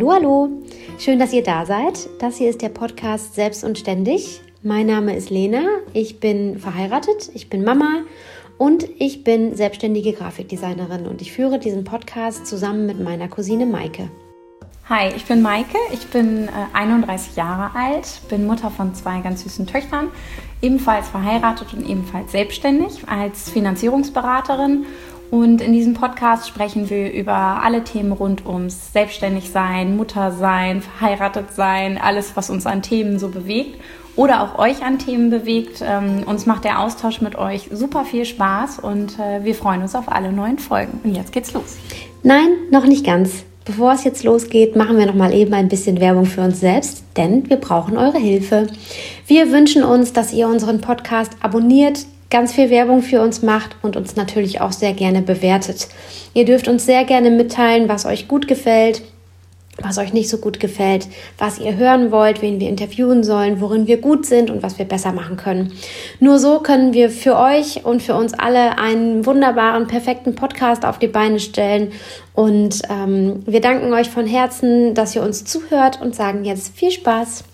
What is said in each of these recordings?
Hallo, hallo. Schön, dass ihr da seid. Das hier ist der Podcast Selbst und Ständig. Mein Name ist Lena. Ich bin verheiratet, ich bin Mama und ich bin selbstständige Grafikdesignerin und ich führe diesen Podcast zusammen mit meiner Cousine Maike. Hi, ich bin Maike, ich bin 31 Jahre alt, bin Mutter von 2 ganz süßen Töchtern, ebenfalls verheiratet und ebenfalls selbstständig als Finanzierungsberaterin. Und in diesem Podcast sprechen wir über alle Themen rund ums Selbstständigsein, Muttersein, verheiratet sein, alles, was uns an Themen so bewegt oder auch euch an Themen bewegt. Uns macht der Austausch mit euch super viel Spaß und wir freuen uns auf alle neuen Folgen. Und jetzt geht's los. Nein, noch nicht ganz. Bevor es jetzt losgeht, machen wir noch mal eben ein bisschen Werbung für uns selbst, denn wir brauchen eure Hilfe. Wir wünschen uns, dass ihr unseren Podcast abonniert, ganz viel Werbung für uns macht und uns natürlich auch sehr gerne bewertet. Ihr dürft uns sehr gerne mitteilen, was euch gut gefällt, was euch nicht so gut gefällt, was ihr hören wollt, wen wir interviewen sollen, worin wir gut sind und was wir besser machen können. Nur so können wir für euch und für uns alle einen wunderbaren, perfekten Podcast auf die Beine stellen. Und wir danken euch von Herzen, dass ihr uns zuhört und sagen jetzt viel Spaß.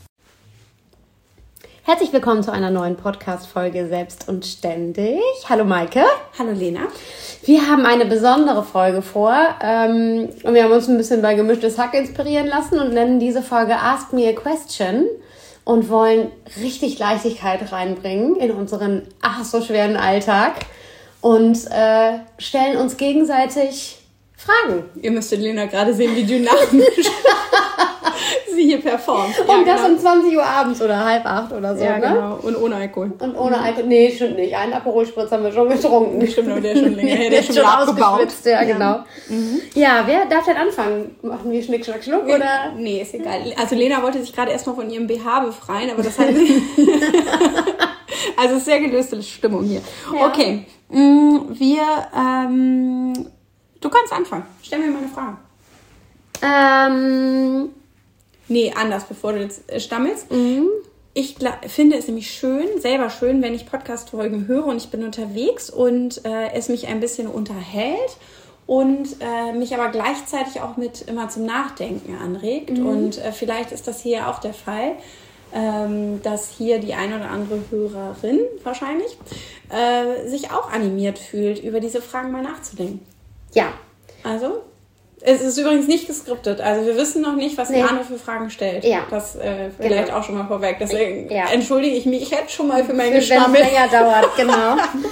Herzlich willkommen zu einer neuen Podcast-Folge Selbst und Ständig. Hallo Maike. Hallo Lena. Wir haben eine besondere Folge vor und wir haben uns ein bisschen bei Gemischtes Hack inspirieren lassen und nennen diese Folge Ask Me a Question und wollen richtig Leichtigkeit reinbringen in unseren ach so schweren Alltag und stellen uns gegenseitig Fragen. Ihr müsstet Lena gerade sehen, wie dynamisch sie hier performt. Ja, und das genau. Um 20 Uhr abends oder 7:30 oder so, ja, ne? Genau. Und ohne Alkohol. Und ohne Alkohol. Nee, stimmt nicht. Einen Aperol-Spritz haben wir schon getrunken. Stimmt, aber der ist schon länger her. Der ist schon abgebaut. Ja, genau. Mhm. Ja, wer darf denn anfangen? Machen wir Schnick, Schnack, Schnuck, oder? Nee, ist egal. Also Lena wollte sich gerade erstmal von ihrem BH befreien, aber das hat... Also es ist sehr gelöste Stimmung hier. Ja. Okay, du kannst anfangen. Stell mir mal eine Frage. Nee, anders, bevor du jetzt stammelst. Mhm. Ich finde es nämlich selber schön, wenn ich Podcast-Folgen höre und ich bin unterwegs und es mich ein bisschen unterhält und mich aber gleichzeitig auch mit immer zum Nachdenken anregt. Mhm. Und vielleicht ist das hier auch der Fall, dass hier die eine oder andere Hörerin wahrscheinlich sich auch animiert fühlt, über diese Fragen mal nachzudenken. Ja. Also... Es ist übrigens nicht geskriptet, also wir wissen noch nicht, was die andere für Fragen stellt. Ja. Das vielleicht auch schon mal vorweg. Deswegen entschuldige ich mich jetzt schon mal für mein Gestammel. Wenn es länger dauert, genau.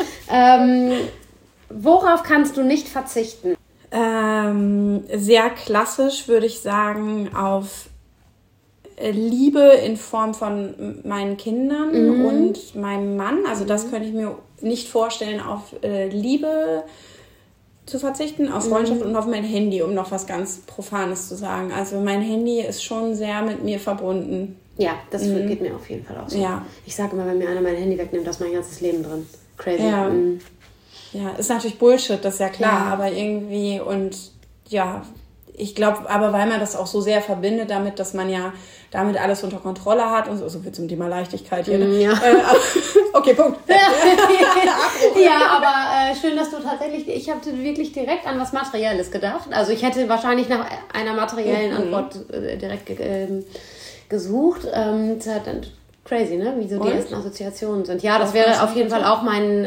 Worauf kannst du nicht verzichten? Sehr klassisch würde ich sagen auf Liebe in Form von meinen Kindern und meinem Mann. Also das könnte ich mir nicht vorstellen, auf Liebe zu verzichten, auf Freundschaft und auf mein Handy, um noch was ganz Profanes zu sagen. Also mein Handy ist schon sehr mit mir verbunden. Ja, das geht mir auf jeden Fall auch so. Ja. Ich sage immer, wenn mir einer mein Handy wegnimmt, da ist mein ganzes Leben drin. Crazy. Ja, ja, ist natürlich Bullshit, das ist ja klar, aber irgendwie und ja, ich glaube, aber weil man das auch so sehr verbindet damit, dass man ja damit alles unter Kontrolle hat und so viel zum Thema Leichtigkeit hier. Ne? Ja. Okay, Punkt. Ja, aber schön, dass du tatsächlich, ich habe wirklich direkt an was Materielles gedacht. Also ich hätte wahrscheinlich nach einer materiellen Antwort direkt gesucht. Crazy, ne? Wie so die ersten Assoziationen sind. Ja, das wäre auf jeden Fall auch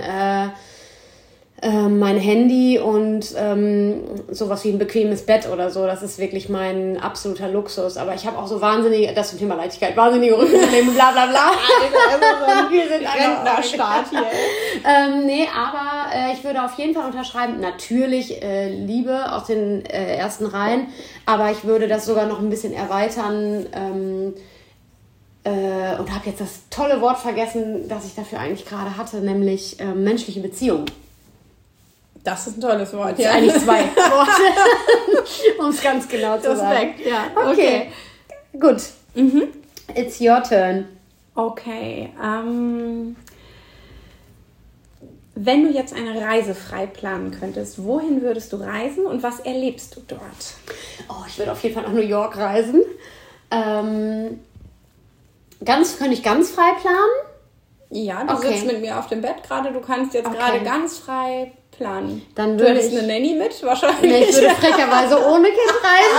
mein Handy und sowas wie ein bequemes Bett oder so. Das ist wirklich mein absoluter Luxus. Aber ich habe auch so wahnsinnige, das zum Thema Leichtigkeit, wahnsinnige Rückenprobleme, bla bla bla. Wir sind Rentnerstaat hier. Nee, aber ich würde auf jeden Fall unterschreiben, natürlich Liebe aus den ersten Reihen, aber ich würde das sogar noch ein bisschen erweitern und habe jetzt das tolle Wort vergessen, das ich dafür eigentlich gerade hatte, nämlich menschliche Beziehungen. Das ist ein tolles Wort. Das sind eigentlich 2 Worte, um es ganz genau zu sagen. Respekt, ja. Okay. Gut. It's your turn. Okay. Wenn du jetzt eine Reise frei planen könntest, wohin würdest du reisen und was erlebst du dort? Oh, ich würde auf jeden Fall nach New York reisen. Könnte ich ganz frei planen? Ja, du sitzt mit mir auf dem Bett gerade. Du kannst jetzt gerade ganz frei planen? Dann du hättest eine Nanny mit, wahrscheinlich. Nee, ich würde frecherweise ohne Kind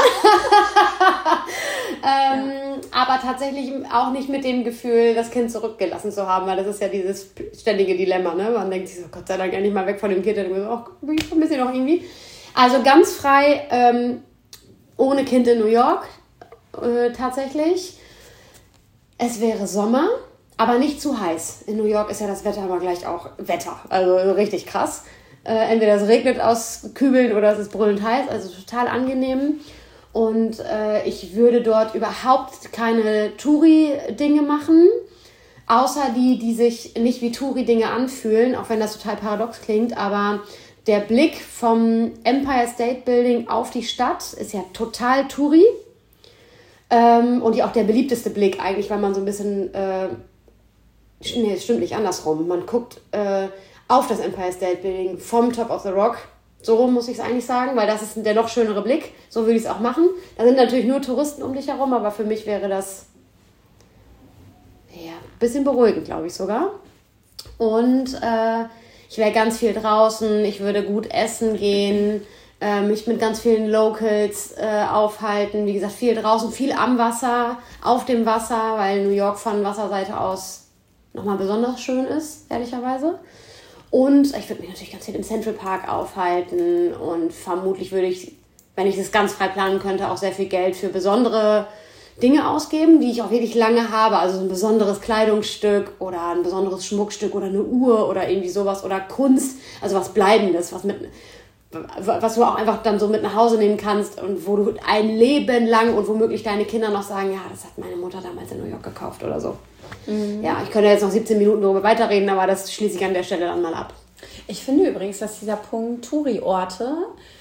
reisen. Aber tatsächlich auch nicht mit dem Gefühl, das Kind zurückgelassen zu haben, weil das ist ja dieses ständige Dilemma, ne? Man denkt sich so, Gott sei Dank endlich mal weg von dem Kind. Und dann so, oh, ich vermisse ihn noch irgendwie. Also ganz frei, ohne Kind in New York, tatsächlich. Es wäre Sommer, aber nicht zu heiß. In New York ist ja das Wetter aber gleich auch Wetter, also richtig krass. Entweder es regnet aus Kübeln oder es ist brüllend heiß, also total angenehm. Und ich würde dort überhaupt keine Touri-Dinge machen, außer die sich nicht wie Touri-Dinge anfühlen, auch wenn das total paradox klingt, aber der Blick vom Empire State Building auf die Stadt ist ja total Touri. Und ja auch der beliebteste Blick eigentlich, weil man so ein bisschen, nee, es stimmt nicht, andersrum. Man guckt auf das Empire State Building vom Top of the Rock. So rum muss ich es eigentlich sagen, weil das ist der noch schönere Blick. So würde ich es auch machen. Da sind natürlich nur Touristen um dich herum, aber für mich wäre das ja ein bisschen beruhigend, glaube ich sogar. Und ich wäre ganz viel draußen, ich würde gut essen gehen, mich mit ganz vielen Locals aufhalten. Wie gesagt, viel draußen, viel am Wasser, auf dem Wasser, weil New York von Wasserseite aus nochmal besonders schön ist, ehrlicherweise. Und ich würde mich natürlich ganz viel im Central Park aufhalten und vermutlich würde ich, wenn ich das ganz frei planen könnte, auch sehr viel Geld für besondere Dinge ausgeben, die ich auch wirklich lange habe. Also so ein besonderes Kleidungsstück oder ein besonderes Schmuckstück oder eine Uhr oder irgendwie sowas oder Kunst, also was Bleibendes, was du auch einfach dann so mit nach Hause nehmen kannst und wo du ein Leben lang und womöglich deine Kinder noch sagen, ja, das hat meine Mutter damals in New York gekauft oder so. Mhm. Ja, ich könnte jetzt noch 17 Minuten darüber weiterreden, aber das schließe ich an der Stelle dann mal ab. Ich finde übrigens, dass dieser Punkt Touri-Orte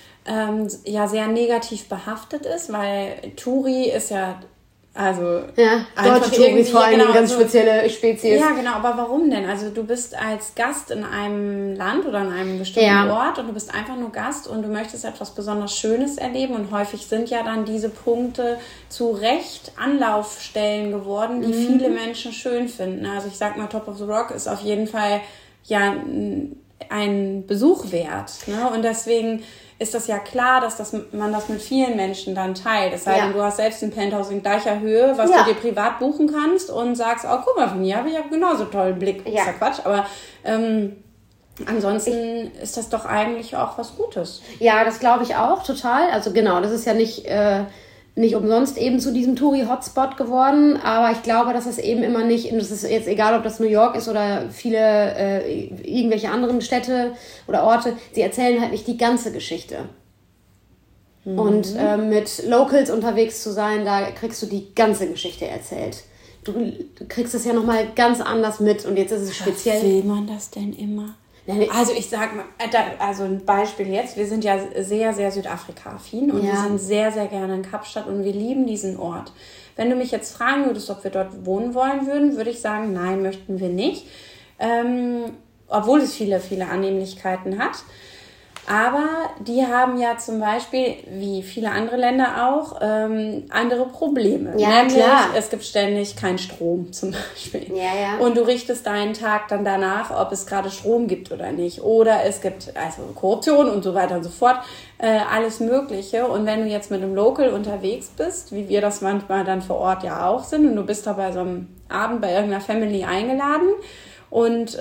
ja sehr negativ behaftet ist, weil Touri ist ja ja, deutsche Touris vor allem eine ganz spezielle Spezies. Ja, genau, aber warum denn? Also du bist als Gast in einem Land oder an einem bestimmten Ort und du bist einfach nur Gast und du möchtest etwas besonders Schönes erleben und häufig sind ja dann diese Punkte zu Recht Anlaufstellen geworden, die viele Menschen schön finden. Also ich sag mal, Top of the Rock ist auf jeden Fall ja ein Besuch wert, ne? Und deswegen ist das ja klar, dass man das mit vielen Menschen dann teilt. Es sei denn, du hast selbst ein Penthouse in gleicher Höhe, was du dir privat buchen kannst und sagst, oh, guck mal, von hier habe ich ja genauso tollen Blick. Ja. Ist ja Quatsch, aber ansonsten ist das doch eigentlich auch was Gutes. Ja, das glaube ich auch, total. Also genau, das ist ja nicht umsonst eben zu diesem Touri-Hotspot geworden, aber ich glaube, dass es eben immer nicht, und das ist jetzt egal, ob das New York ist oder viele irgendwelche anderen Städte oder Orte, sie erzählen halt nicht die ganze Geschichte. Mhm. Und mit Locals unterwegs zu sein, da kriegst du die ganze Geschichte erzählt. Du kriegst es ja nochmal ganz anders mit und jetzt ist es speziell. Will man das denn immer? Also ich sag mal, also ein Beispiel jetzt, wir sind ja sehr, sehr Südafrika-affin und wir sind sehr, sehr gerne in Kapstadt und wir lieben diesen Ort. Wenn du mich jetzt fragen würdest, ob wir dort wohnen wollen würden, würde ich sagen, nein, möchten wir nicht. Obwohl es viele, viele Annehmlichkeiten hat. Aber die haben ja zum Beispiel, wie viele andere Länder auch, andere Probleme. Ja, nämlich, klar. Es gibt ständig keinen Strom zum Beispiel. Ja. Und du richtest deinen Tag dann danach, ob es gerade Strom gibt oder nicht. Oder es gibt also Korruption und so weiter und so fort. Alles Mögliche. Und wenn du jetzt mit einem Local unterwegs bist, wie wir das manchmal dann vor Ort ja auch sind, und du bist da bei so einem Abend bei irgendeiner Family eingeladen und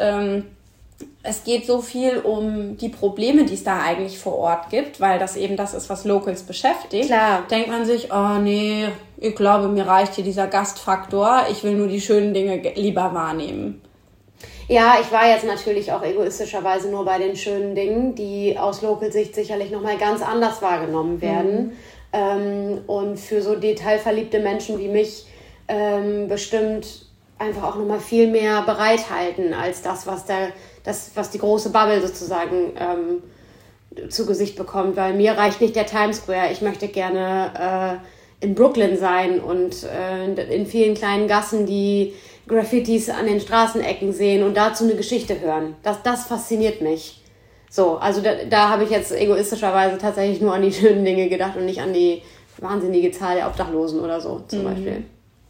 es geht so viel um die Probleme, die es da eigentlich vor Ort gibt, weil das eben das ist, was Locals beschäftigt. Klar. Denkt man sich, oh nee, ich glaube, mir reicht hier dieser Gastfaktor, ich will nur die schönen Dinge lieber wahrnehmen. Ja, ich war jetzt natürlich auch egoistischerweise nur bei den schönen Dingen, die aus Local-Sicht sicherlich nochmal ganz anders wahrgenommen werden. Und für so detailverliebte Menschen wie mich bestimmt einfach auch nochmal viel mehr bereithalten als das, was die große Bubble sozusagen zu Gesicht bekommt. Weil mir reicht nicht der Times Square. Ich möchte gerne in Brooklyn sein und in vielen kleinen Gassen die Graffitis an den Straßenecken sehen und dazu eine Geschichte hören. Das fasziniert mich. So, also da habe ich jetzt egoistischerweise tatsächlich nur an die schönen Dinge gedacht und nicht an die wahnsinnige Zahl der Obdachlosen oder so zum Beispiel.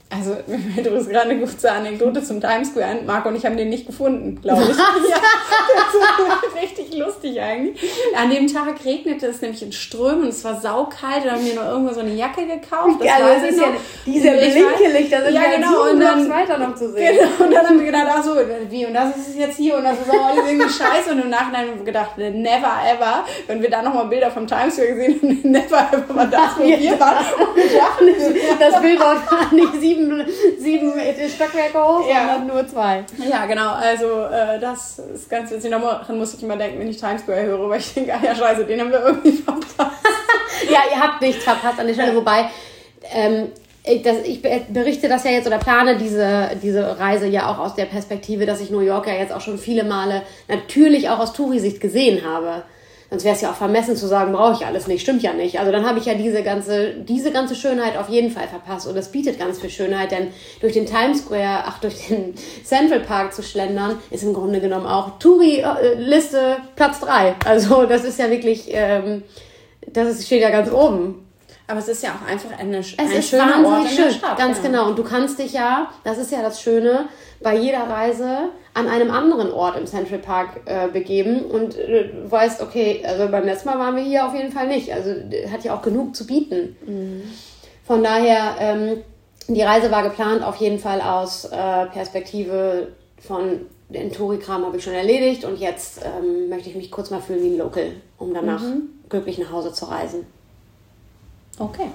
Also, mir fällt gerade eine kurze Anekdote zum Times Square. Marco und ich haben den nicht gefunden, glaube ich. Ja, das ist richtig lustig eigentlich. An dem Tag regnete es nämlich in Strömen und es war saukalt. Da haben wir noch irgendwo so eine Jacke gekauft. Das weiß ich noch. Ja, diese Blinkelichter sind ja genau, und dann weiter noch zu sehen. Genau, und dann haben wir gedacht, ach so, wie, und das ist es jetzt hier und das ist auch alles irgendwie scheiße. Und im Nachhinein haben wir gedacht, never ever, wenn wir da nochmal Bilder vom Times Square gesehen haben, never ever war das, wo wir waren. Das Billboard war nicht sieben Stockwerke hoch, sondern nur 2. Ja, genau, also das ist ganz witzig. Daran muss ich immer denken, wenn ich Times Square höre, weil ich denke, ja scheiße, den haben wir irgendwie verpasst. Ja, ihr habt nichts verpasst an der Stelle, wobei ich berichte das ja jetzt oder plane diese Reise ja auch aus der Perspektive, dass ich New York ja jetzt auch schon viele Male natürlich auch aus Touri-Sicht gesehen habe. Sonst wäre es ja auch vermessen zu sagen, brauche ich alles nicht. Stimmt ja nicht. Also dann habe ich ja diese ganze Schönheit auf jeden Fall verpasst. Und das bietet ganz viel Schönheit, denn durch den Times Square, durch den Central Park zu schlendern, ist im Grunde genommen auch Touri-Liste Platz 3. Also das ist ja wirklich, steht ja ganz oben. Aber es ist ja auch einfach ein schöner Ort in der Stadt. Ganz genau. Und du kannst dich ja, das ist ja das Schöne, bei jeder Reise an einem anderen Ort im Central Park begeben und du weißt, okay, also beim letzten Mal waren wir hier auf jeden Fall nicht. Also hat ja auch genug zu bieten. Mhm. Von daher, die Reise war geplant auf jeden Fall aus Perspektive von den Touri-Kram habe ich schon erledigt und jetzt möchte ich mich kurz mal fühlen wie ein Local, um danach glücklich nach Hause zu reisen. Okay.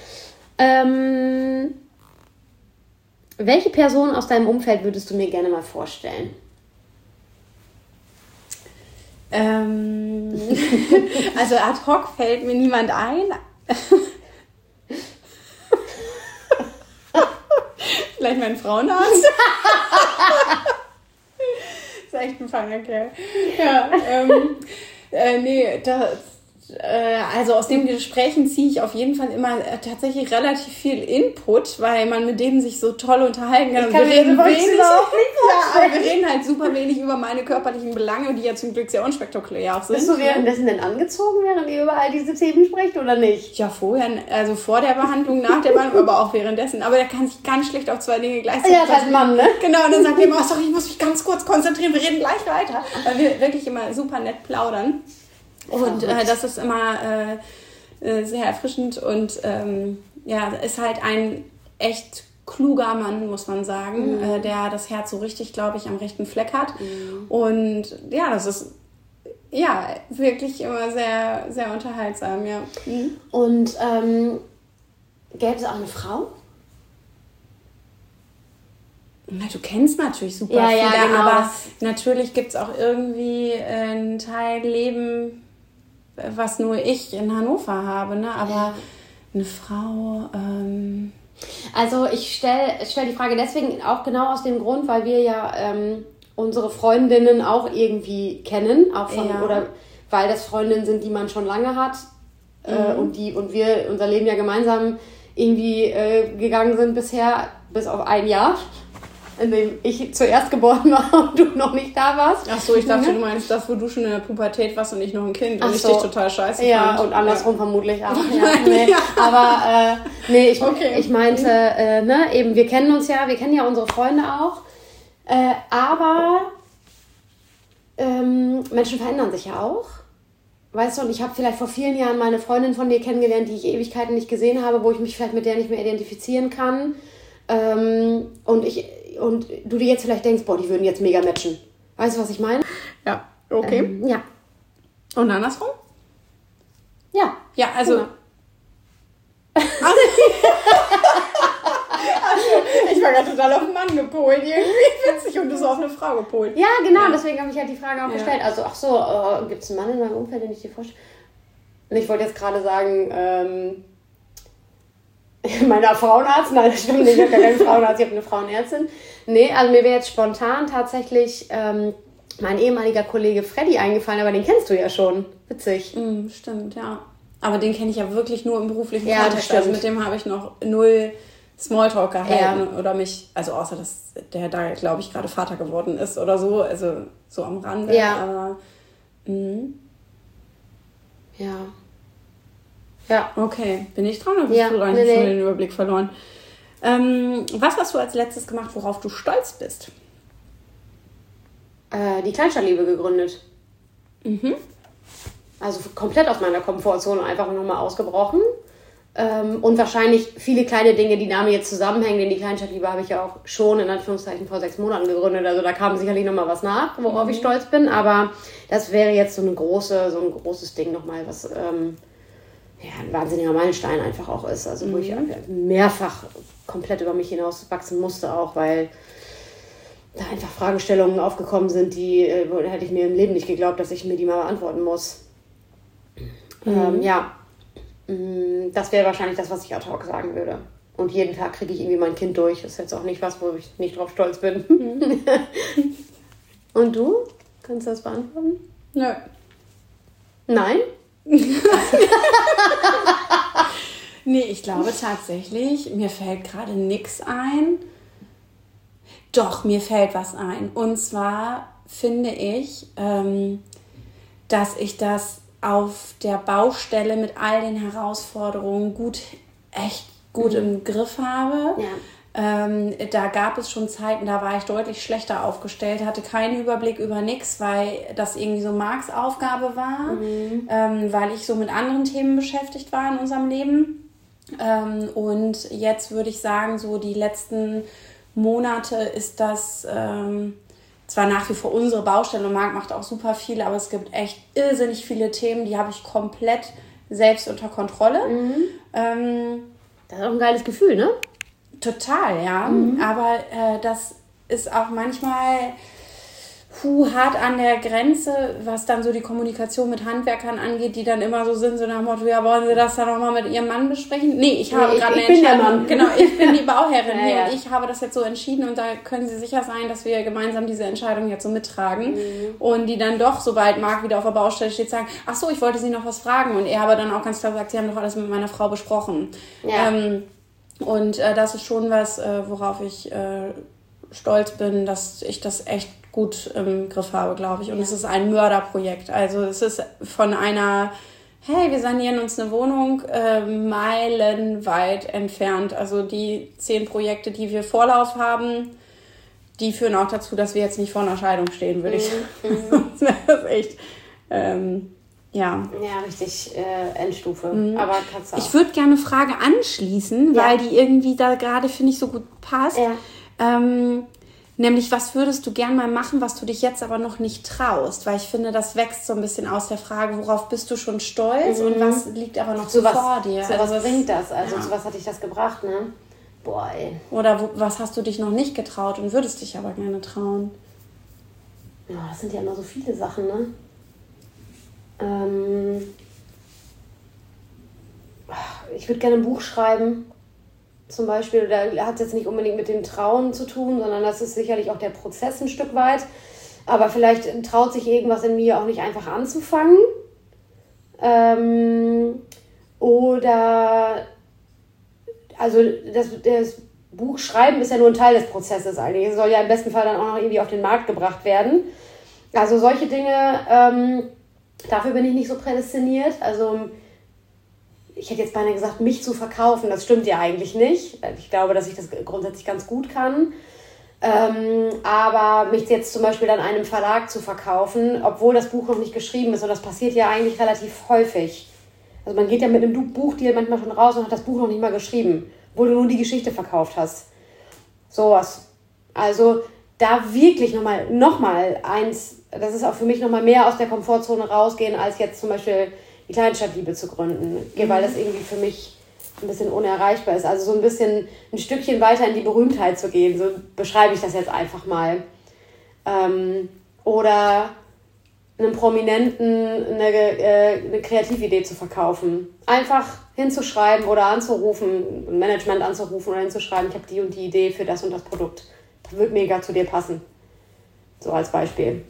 Welche Person aus deinem Umfeld würdest du mir gerne mal vorstellen? Also ad hoc fällt mir niemand ein. Vielleicht mein Frauenarzt. Das ist echt ein feiner Kerl. Ja, also aus den Gesprächen ziehe ich auf jeden Fall immer tatsächlich relativ viel Input, weil man mit dem sich so toll unterhalten kann. Wir reden halt super wenig über meine körperlichen Belange, die ja zum Glück sehr unspektakulär auch sind. Bist du währenddessen denn angezogen, während ihr über all diese Themen sprecht, oder nicht? Ja, vorher, also vor der Behandlung, nach der Behandlung, aber auch währenddessen. Aber der kann sich ganz schlecht auf 2 Dinge gleichzeitig. Ja, das ist ein Mann, ne? Genau, und dann sagt er immer, sorry, ich muss mich ganz kurz konzentrieren, wir reden gleich weiter. Weil wir wirklich immer super nett plaudern. Und das ist immer sehr erfrischend und ist halt ein echt kluger Mann, muss man sagen, der das Herz so richtig, glaube ich, am rechten Fleck hat. Und ja, das ist wirklich immer sehr, sehr unterhaltsam, ja. Und gäbe es auch eine Frau? Na, du kennst natürlich super viele, genau, aber natürlich gibt es auch irgendwie einen Teil Leben, was nur ich in Hannover habe, ne? Aber eine Frau... Also ich stell die Frage deswegen auch genau aus dem Grund, weil wir ja unsere Freundinnen auch irgendwie kennen, auch von oder weil das Freundinnen sind, die man schon lange hat und wir unser Leben ja gemeinsam irgendwie gegangen sind bisher, bis auf ein Jahr, in dem ich zuerst geboren war und du noch nicht da warst. Ach so, ich dachte, du meinst das, wo du schon in der Pubertät warst und ich noch ein Kind und ich dich total scheiße fand. Ja, und andersrum vermutlich auch. Ja, nee. Aber ich meinte, eben, wir kennen ja unsere Freunde auch, aber Menschen verändern sich ja auch. Weißt du, und ich habe vielleicht vor vielen Jahren mal eine Freundin von dir kennengelernt, die ich Ewigkeiten nicht gesehen habe, wo ich mich vielleicht mit der nicht mehr identifizieren kann. Und du dir jetzt vielleicht denkst, boah, die würden jetzt mega matchen. Weißt du, was ich meine? Ja, okay. Ja. Und andersrum? Ja. Ja, also... Genau. Ich war gerade total auf einen Mann gepolt. Irgendwie witzig und du so auf eine Frau gepolt. Ja, genau. Deswegen habe ich halt die Frage auch gestellt. Also, gibt es einen Mann in meinem Umfeld, den ich dir vorstelle? Und ich wollte jetzt gerade sagen, meiner Frauenarzt, nein, das stimmt nicht, ich habe gar keinen Frauenarzt, ich habe eine Frauenärztin. Nee, also mir wäre jetzt spontan tatsächlich mein ehemaliger Kollege Freddy eingefallen, aber den kennst du ja schon. Witzig. Stimmt, ja. Aber den kenne ich ja wirklich nur im beruflichen Kontext. Also mit dem habe ich noch 0 Smalltalk gehalten oder mich, also außer, dass der da, glaube ich, gerade Vater geworden ist oder so, also so am Rande. Ja. Aber, Ja. Okay, bin ich dran oder bist du dran? Ich habe schon den Überblick verloren. Was hast du als letztes gemacht, worauf du stolz bist? Die Kleinstadtliebe gegründet. Also komplett aus meiner Komfortzone einfach nochmal ausgebrochen. Und wahrscheinlich viele kleine Dinge, die damit jetzt zusammenhängen, denn die Kleinstadtliebe habe ich ja auch schon in Anführungszeichen vor 6 Monaten gegründet. Also da kam sicherlich nochmal was nach, worauf ich stolz bin. Aber das wäre jetzt so ein großes Ding nochmal, was ein wahnsinniger Meilenstein einfach auch ist. Also wo ich mehrfach komplett über mich hinaus wachsen musste auch, weil da einfach Fragestellungen aufgekommen sind, die hätte ich mir im Leben nicht geglaubt, dass ich mir die mal beantworten muss. Das wäre wahrscheinlich das, was ich ad hoc sagen würde. Und jeden Tag kriege ich irgendwie mein Kind durch. Das ist jetzt auch nicht was, wo ich nicht drauf stolz bin. Und du? Kannst du das beantworten? Nö. Nein? Nee, ich glaube tatsächlich, mir fällt gerade nichts ein. Doch, mir fällt was ein. Und zwar finde ich, dass ich das auf der Baustelle mit all den Herausforderungen echt gut im Griff habe. Ja. Da gab es schon Zeiten, da war ich deutlich schlechter aufgestellt, hatte keinen Überblick über nichts, weil das irgendwie so Marks Aufgabe war, weil ich so mit anderen Themen beschäftigt war in unserem Leben. Und jetzt würde ich sagen, so die letzten Monate ist das zwar nach wie vor unsere Baustelle und Marc macht auch super viel, aber es gibt echt irrsinnig viele Themen, die habe ich komplett selbst unter Kontrolle. Das ist auch ein geiles Gefühl, ne? Total, ja. Aber das ist auch manchmal hart an der Grenze, was dann so die Kommunikation mit Handwerkern angeht, die dann immer so sind, so nach dem Motto, ja, wollen Sie das dann nochmal mit Ihrem Mann besprechen? Nee, ich habe gerade eine Entscheidung. Genau, ich bin die Bauherrin hier und ich habe das jetzt so entschieden und da können Sie sicher sein, dass wir gemeinsam diese Entscheidung jetzt so mittragen. Und die dann doch, sobald Marc wieder auf der Baustelle steht, sagen, ach so, ich wollte Sie noch was fragen. Und er aber dann auch ganz klar sagt, Sie haben doch alles mit meiner Frau besprochen. Ja. Und das ist schon was, worauf ich stolz bin, dass ich das echt gut im Griff habe, glaube ich. Und es ist ein Mörderprojekt. Also es ist von einer, hey, wir sanieren uns eine Wohnung, meilenweit entfernt. Also die 10 Projekte, die wir Vorlauf haben, die führen auch dazu, dass wir jetzt nicht vor einer Scheidung stehen, würde ich sagen. Das ist echt, ja, richtig Endstufe. Aber kannst du auch. Ich würde gerne eine Frage anschließen, weil die irgendwie da gerade, finde ich, so gut passt. Ja. Nämlich, was würdest du gern mal machen, was du dich jetzt aber noch nicht traust? Weil ich finde, das wächst so ein bisschen aus der Frage, worauf bist du schon stolz und was liegt aber noch so vor dir? So was bringt das? Also zu was hat dich das gebracht, ne? Boah, ey. Oder was hast du dich noch nicht getraut und würdest dich aber gerne trauen? Ja, das sind ja immer so viele Sachen, ne? Ich würde gerne ein Buch schreiben. Zum Beispiel, da hat es jetzt nicht unbedingt mit dem Trauen zu tun, sondern das ist sicherlich auch der Prozess ein Stück weit. Aber vielleicht traut sich irgendwas in mir auch nicht einfach anzufangen. Also das Buch schreiben ist ja nur ein Teil des Prozesses eigentlich. Es soll ja im besten Fall dann auch noch irgendwie auf den Markt gebracht werden. Also solche Dinge, dafür bin ich nicht so prädestiniert. Also ich hätte jetzt beinahe gesagt, mich zu verkaufen, das stimmt ja eigentlich nicht. Ich glaube, dass ich das grundsätzlich ganz gut kann. Aber mich jetzt zum Beispiel dann einem Verlag zu verkaufen, obwohl das Buch noch nicht geschrieben ist, und das passiert ja eigentlich relativ häufig. Also man geht ja mit einem Buchdeal manchmal schon raus und hat das Buch noch nicht mal geschrieben, obwohl du nur die Geschichte verkauft hast. Sowas. Also da wirklich nochmal eins, das ist auch für mich nochmal mehr aus der Komfortzone rausgehen, als jetzt zum Beispiel die Kleinstadtliebe zu gründen, weil das irgendwie für mich ein bisschen unerreichbar ist. Also so ein bisschen ein Stückchen weiter in die Berühmtheit zu gehen, so beschreibe ich das jetzt einfach mal. Oder einem Prominenten eine Kreatividee zu verkaufen. Einfach hinzuschreiben oder anzurufen, ein Management anzurufen oder hinzuschreiben, ich habe die und die Idee für das und das Produkt. Das wird mega zu dir passen. So als Beispiel.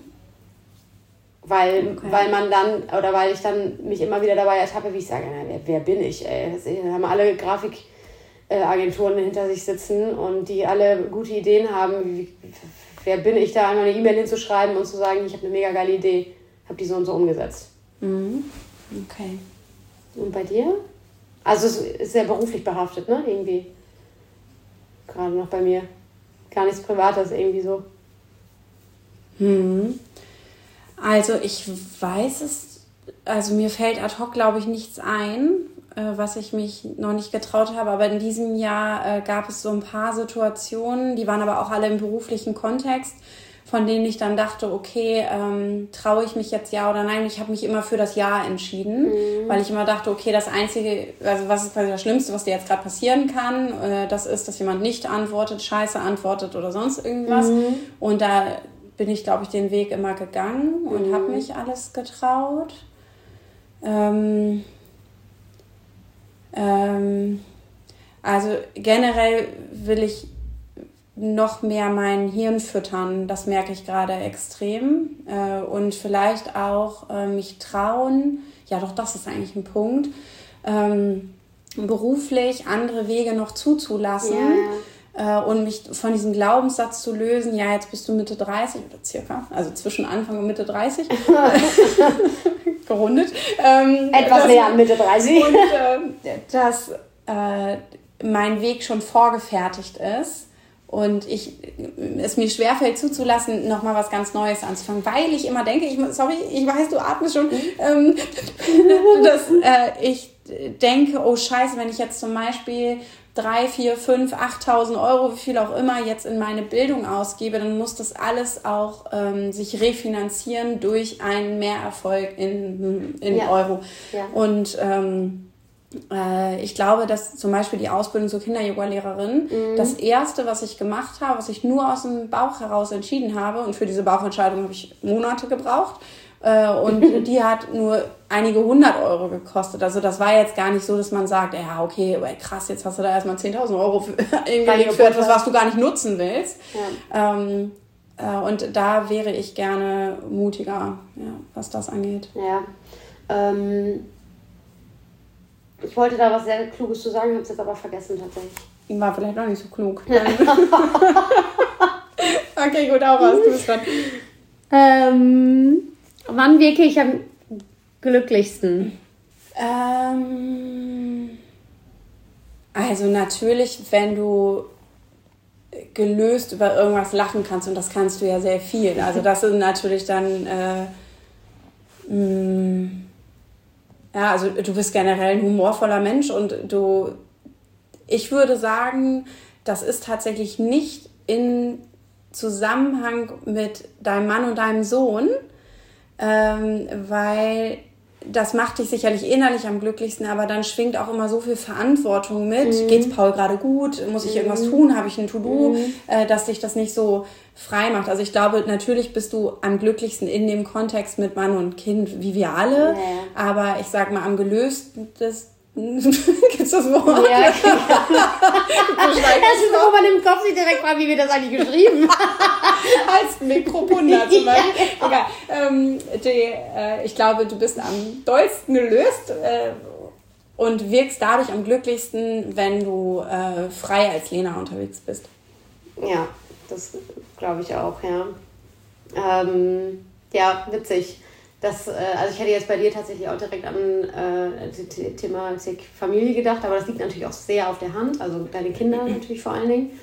Weil ich dann mich immer wieder dabei ertappe, wie ich sage, wer bin ich, ey? Da haben alle Grafikagenturen hinter sich sitzen und die alle gute Ideen haben. Wer bin ich da, einmal eine E-Mail hinzuschreiben und zu sagen, ich habe eine mega geile Idee, habe die so und so umgesetzt. Okay. Und bei dir? Also es ist sehr beruflich behaftet, ne? Irgendwie. gerade noch bei mir. Gar nichts Privates irgendwie so. Also ich weiß es, also mir fällt ad hoc, glaube ich, nichts ein, was ich mich noch nicht getraut habe. Aber in diesem Jahr gab es so ein paar Situationen, die waren aber auch alle im beruflichen Kontext, von denen ich dann dachte, okay, traue ich mich jetzt ja oder nein? Ich habe mich immer für das Ja entschieden, weil ich immer dachte, okay, das Einzige, also was ist quasi das Schlimmste, was dir jetzt gerade passieren kann, das ist, dass jemand nicht antwortet, scheiße antwortet oder sonst irgendwas. Und da bin ich, glaube ich, den Weg immer gegangen und habe mich alles getraut. Also generell will ich noch mehr mein Hirn füttern, das merke ich gerade extrem. Und vielleicht auch mich trauen, ja doch, das ist eigentlich ein Punkt, beruflich andere Wege noch zuzulassen. Und mich von diesem Glaubenssatz zu lösen, ja, jetzt bist du Mitte 30 oder circa, also zwischen Anfang und Mitte 30, gerundet. Etwas näher an Mitte 30. Und dass mein Weg schon vorgefertigt ist. Und es mir schwerfällt zuzulassen, nochmal was ganz Neues anzufangen, weil ich immer denke, ich weiß, du atmest schon, dass ich denke, oh Scheiße, wenn ich jetzt zum Beispiel 3, 4, 5, 8.000 Euro, wie viel auch immer, jetzt in meine Bildung ausgebe, dann muss das alles auch sich refinanzieren durch einen Mehrerfolg in Euro. Ja. Und ich glaube, dass zum Beispiel die Ausbildung zur Kinder-Yoga-Lehrerin das Erste, was ich gemacht habe, was ich nur aus dem Bauch heraus entschieden habe, und für diese Bauchentscheidung habe ich Monate gebraucht, und die hat nur einige 100 Euro gekostet. Also das war jetzt gar nicht so, dass man sagt, ja okay, krass, jetzt hast du da erstmal 10.000 Euro für etwas, was du gar nicht nutzen willst. Ja. Und da wäre ich gerne mutiger, ja, was das angeht. Ja, ich wollte da was sehr Kluges zu sagen, habe es jetzt aber vergessen tatsächlich. War vielleicht auch nicht so klug. Okay, gut, auch was, du bist dran. Wann wirke ich am glücklichsten? Also natürlich, wenn du gelöst über irgendwas lachen kannst, und das kannst du ja sehr viel. Also das ist natürlich dann... ja, also du bist generell ein humorvoller Mensch, und ich würde sagen, das ist tatsächlich nicht in Zusammenhang mit deinem Mann und deinem Sohn, weil das macht dich sicherlich innerlich am glücklichsten, aber dann schwingt auch immer so viel Verantwortung mit. Geht's Paul gerade gut? Muss ich irgendwas tun? Habe ich ein To-Do? Dass dich das nicht so frei macht. Also ich glaube, natürlich bist du am glücklichsten in dem Kontext mit Mann und Kind, wie wir alle. Aber ich sag mal, am gelösten gibt's das Wort? Ja, das ist so, wo man im Kopf sich direkt fragt, wie wir das eigentlich geschrieben als Mikropunda zum Beispiel. Ja. Ich glaube, du bist am dollsten gelöst und wirkst dadurch am glücklichsten, wenn du frei als Lena unterwegs bist. Ja, das glaube ich auch, ja. Ja, witzig. Also ich hätte jetzt bei dir tatsächlich auch direkt an das Thema Familie gedacht, aber das liegt natürlich auch sehr auf der Hand, also deine Kinder natürlich vor allen Dingen.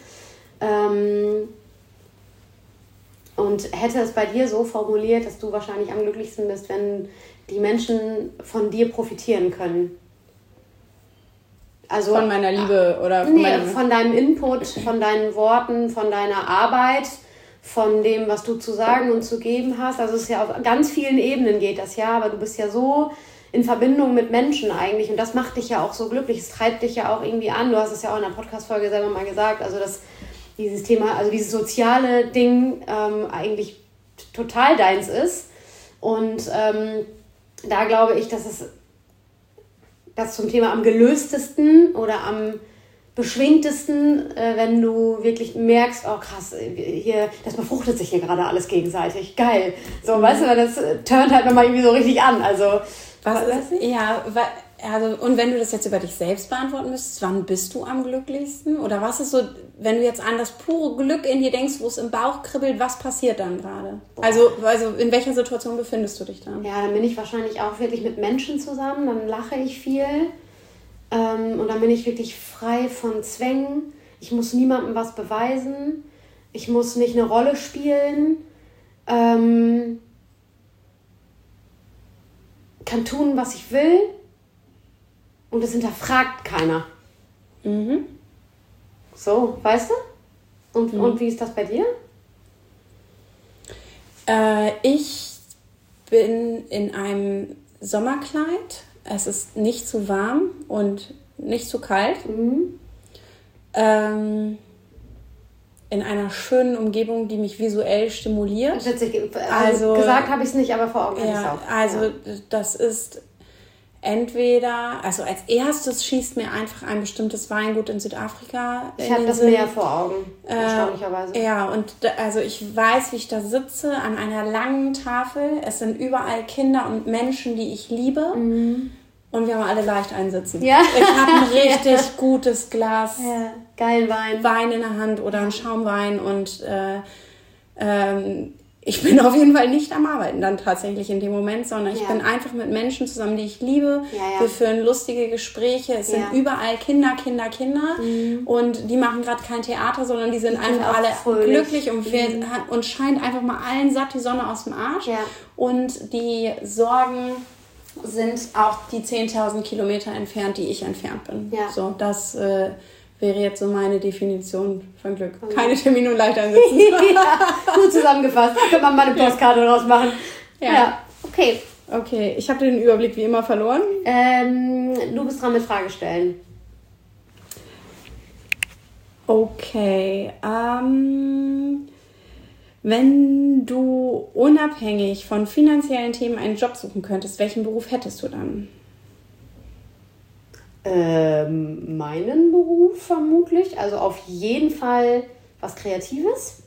Und hätte es bei dir so formuliert, dass du wahrscheinlich am glücklichsten bist, wenn die Menschen von dir profitieren können. Also, von meiner Liebe oder von deinem Input, von deinen Worten, von deiner Arbeit, von dem, was du zu sagen und zu geben hast. Also es ist ja auf ganz vielen Ebenen geht das ja, aber du bist ja so in Verbindung mit Menschen eigentlich, und das macht dich ja auch so glücklich, es treibt dich ja auch irgendwie an. Du hast es ja auch in der Podcast-Folge selber mal gesagt, also dass dieses Thema, also dieses soziale Ding eigentlich total deins ist, und da glaube ich, dass es das zum Thema am gelöstesten oder am beschwingtesten, wenn du wirklich merkst, oh krass, hier, das befruchtet sich hier gerade alles gegenseitig. Geil. So, weißt du, das turnt halt nochmal irgendwie so richtig an. Also, und wenn du das jetzt über dich selbst beantworten müsstest, wann bist du am glücklichsten? Oder was ist so, wenn du jetzt an das pure Glück in dir denkst, wo es im Bauch kribbelt, was passiert dann gerade? Also in welcher Situation befindest du dich dann? Ja, dann bin ich wahrscheinlich auch wirklich mit Menschen zusammen, dann lache ich viel. Und dann bin ich wirklich frei von Zwängen. Ich muss niemandem was beweisen. Ich muss nicht eine Rolle spielen. Kann tun, was ich will. Und das hinterfragt keiner. Mhm. So, weißt du? Und wie ist das bei dir? Ich bin in einem Sommerkleid. Es ist nicht zu warm und nicht zu kalt. In einer schönen Umgebung, die mich visuell stimuliert. Also gesagt habe ich es nicht, aber vor Augen habe ich es auch. Also das ist entweder, also als erstes schießt mir einfach ein bestimmtes Weingut in Südafrika. Ich habe das Meer vor Augen, erstaunlicherweise. Ja, und also ich weiß, wie ich da sitze an einer langen Tafel. Es sind überall Kinder und Menschen, die ich liebe. Und wir haben alle leicht einsitzen. Ja. Ich habe ein richtig gutes Glas geilen Wein in der Hand oder einen Schaumwein und ich bin auf jeden Fall nicht am Arbeiten dann tatsächlich in dem Moment, sondern ich bin einfach mit Menschen zusammen, die ich liebe. Wir führen lustige Gespräche. Es sind überall Kinder. Und die machen gerade kein Theater, sondern die sind einfach alle glücklich und scheint einfach mal allen satt die Sonne aus dem Arsch. Ja. Und die Sorgen sind auch die 10.000 Kilometer entfernt, die ich entfernt bin. Ja. So, das wäre jetzt so meine Definition von Glück. Keine Termine und leicht einsitzen. Gut zusammengefasst. Da kann man mal eine Postkarte draus machen. Ja. Okay, ich habe den Überblick wie immer verloren. Du bist dran mit Frage stellen. Okay. Wenn du unabhängig von finanziellen Themen einen Job suchen könntest, welchen Beruf hättest du dann? Meinen Beruf vermutlich. Also auf jeden Fall was Kreatives.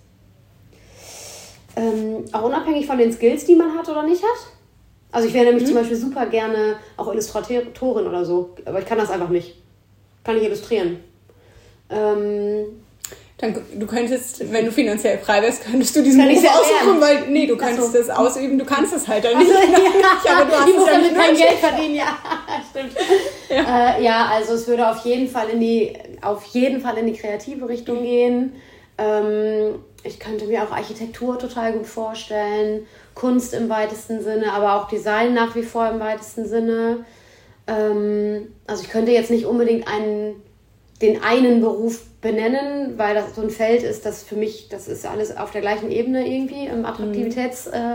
Auch unabhängig von den Skills, die man hat oder nicht hat. Also ich wäre nämlich zum Beispiel super gerne auch Illustratorin oder so. Aber ich kann das einfach nicht. Kann ich illustrieren. Du könntest, wenn du finanziell frei wärst, könntest du diesen Beruf aussuchen, weil du könntest das ausüben, du kannst es halt dann nicht. Aber du hast es ja damit kein Geld verdienen, stimmt. Also es würde auf jeden Fall in die kreative Richtung gehen. Ich könnte mir auch Architektur total gut vorstellen, Kunst im weitesten Sinne, aber auch Design nach wie vor im weitesten Sinne. Also ich könnte jetzt nicht unbedingt den einen Beruf benennen, weil das so ein Feld ist, das für mich, das ist alles auf der gleichen Ebene irgendwie im Attraktivitätsfaktor.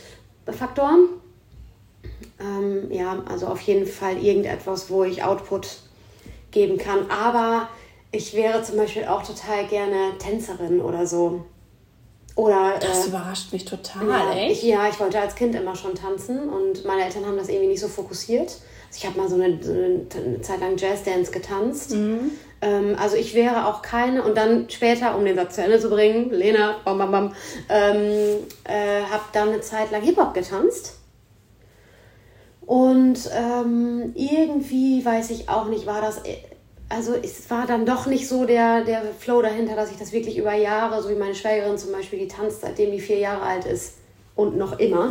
Also auf jeden Fall irgendetwas, wo ich Output geben kann. Aber ich wäre zum Beispiel auch total gerne Tänzerin oder so. Das überrascht mich total, echt? Ich wollte als Kind immer schon tanzen und meine Eltern haben das irgendwie nicht so fokussiert. Also ich habe mal so eine Zeit lang Jazzdance getanzt. Also ich wäre auch keine, und dann später, um den Satz zu Ende zu bringen, Lena, habe dann eine Zeit lang Hip-Hop getanzt. Und irgendwie, weiß ich auch nicht, war das, also es war dann doch nicht so der Flow dahinter, dass ich das wirklich über Jahre, so wie meine Schwägerin zum Beispiel, die tanzt, seitdem die 4 Jahre alt ist und noch immer.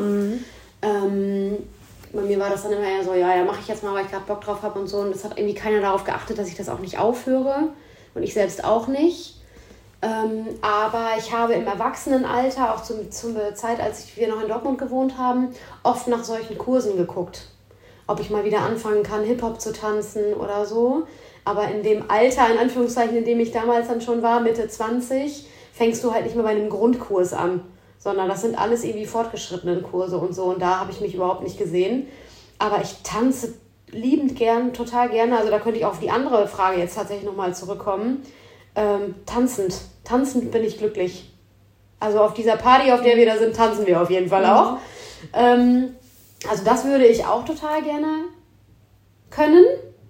Bei mir war das dann immer eher so, mache ich jetzt mal, weil ich gerade Bock drauf habe und so. Und es hat irgendwie keiner darauf geachtet, dass ich das auch nicht aufhöre. Und ich selbst auch nicht. Aber ich habe im Erwachsenenalter, auch zur Zeit, als wir noch in Dortmund gewohnt haben, oft nach solchen Kursen geguckt. Ob ich mal wieder anfangen kann, Hip-Hop zu tanzen oder so. Aber in dem Alter, in Anführungszeichen, in dem ich damals dann schon war, Mitte 20, fängst du halt nicht mehr bei einem Grundkurs an. Sondern das sind alles irgendwie fortgeschrittene Kurse und so. Und da habe ich mich überhaupt nicht gesehen. Aber ich tanze liebend gern, total gerne. Also da könnte ich auch auf die andere Frage jetzt tatsächlich nochmal zurückkommen. Tanzend bin ich glücklich. Also auf dieser Party, auf der wir da sind, tanzen wir auf jeden Fall auch. Also das würde ich auch total gerne können.